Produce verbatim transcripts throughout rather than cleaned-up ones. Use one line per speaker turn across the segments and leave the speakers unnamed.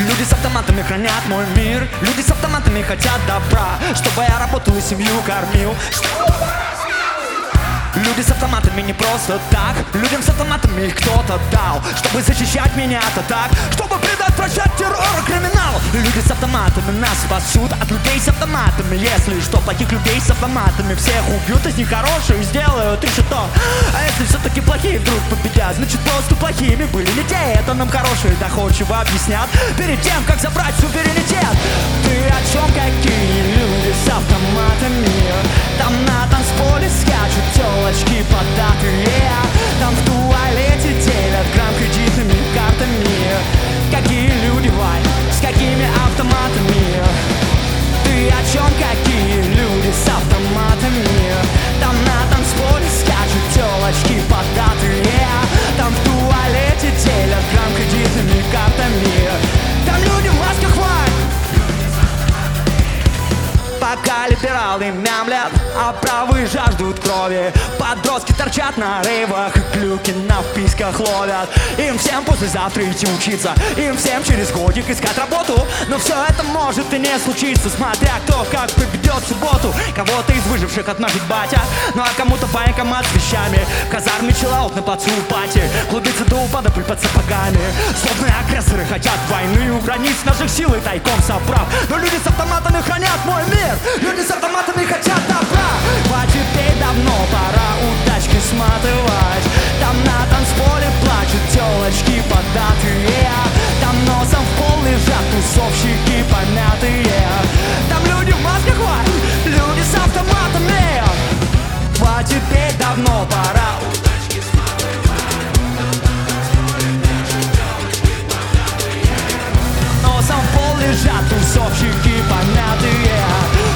Люди с автоматами хранят мой мир. Люди с автоматами хотят добра, чтобы я работал и семью кормил. Люди с автоматами не просто так. Людям с автоматами их кто-то дал, чтобы защищать меня от атак, чтобы предотвращать террор и криминал. Люди с автоматами нас спасут от людей с автоматами. Если что, плохих людей с автоматами всех убьют, из них хорошие сделают еще то. А если все-таки плохие вдруг победят, значит просто плохими были не те. Это нам хорошие доходчиво объяснят перед тем, как забрать суверенитет. Ты о чем? Какие люди с автоматами? Там на танцполе скачут телочки податые, там в туалете делят грамм кредитными картами. Какие люди, Вай, с какими автоматами? Ты о чем? Какие люди с автоматами? Там на танцполе скачут телочки податые, там в туалете делят грамм кредитными картами. Там люди в масках, Вай. Пока либералы мямлят, а правые жаждут крови. Подростки торчат на рейвах, клюки на вписках ловят. Им всем послезавтра идти учиться, им всем через годик искать работу. Но все это может и не случиться, смотря кто как проведет субботу. Кого-то из выживших отмажет батя, ну а кому-то военкомат с вещами. В казарме чиллаут на плацу пати, клубится до упада пыль под сапогами. Словные агрессоры хотят войны у границ наших сил и тайком собрав. Но люди с автоматами хранят мой мир. Люди с автоматами хотят добра. А теперь давно пора удачки сматывать. Там на танцполе плачут телочки податые, там носом в пол лежат тусовщики помятые. Там люди в масках, Вай, люди с автоматами. А теперь давно пора удачки сматывать. Носом в пол лежат тусовщики помятые.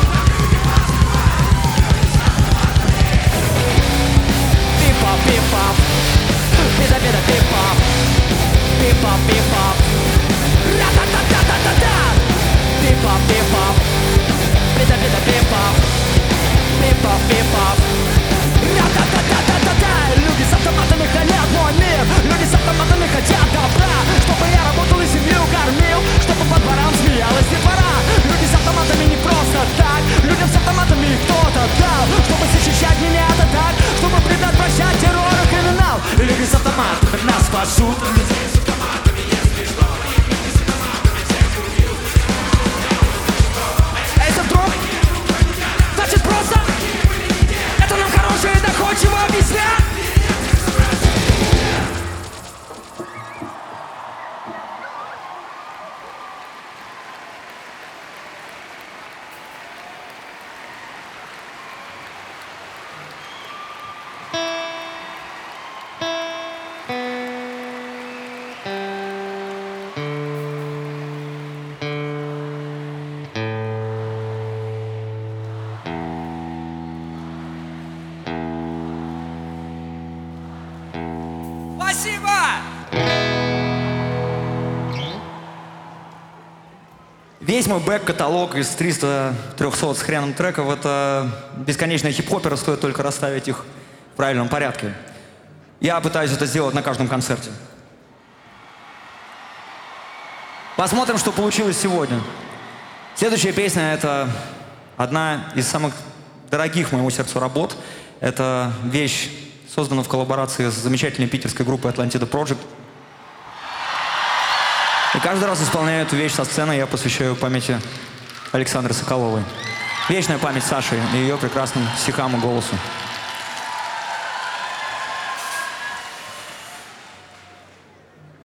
Пип-пап, бида-бида, пип-пап, пип-пап, пип-пап, ра-та-та-та-та-та-та. Пип-пап, пип-пап, бида-бида, пип-пап, пип-пап, пип-пап, ра-та-та-та-та-та-та. Люди с автоматами хранят мой мир. Люди с автоматами хотят добра, чтобы я работал и семью кормил, чтобы по дворам смеялась детвора. Люди с автоматами не просто так. Людям с автоматами кто-то дал, чтобы защищать меня от атак, чтобы предотвращать террор и криминал. Люди с автоматами нас спасут. Людей с автоматами, если что, их люди с автоматами всех убьют. Это вдруг значит просто это нам хорошее и доходчиво объяснят. Спасибо! Весь мой бэк-каталог из триста-трёхсот с хреном треков — это бесконечные хип-хоперы, стоит только расставить их в правильном порядке. Я пытаюсь это сделать на каждом концерте. Посмотрим, что получилось сегодня. Следующая песня — это одна из самых дорогих моему сердцу работ. Это вещь, создана в коллаборации с замечательной питерской группой Atlantida Project. И каждый раз, исполняя эту вещь со сцены, я посвящаю памяти Александры Соколовой. Вечная память Саши и ее прекрасным стихам и голосу.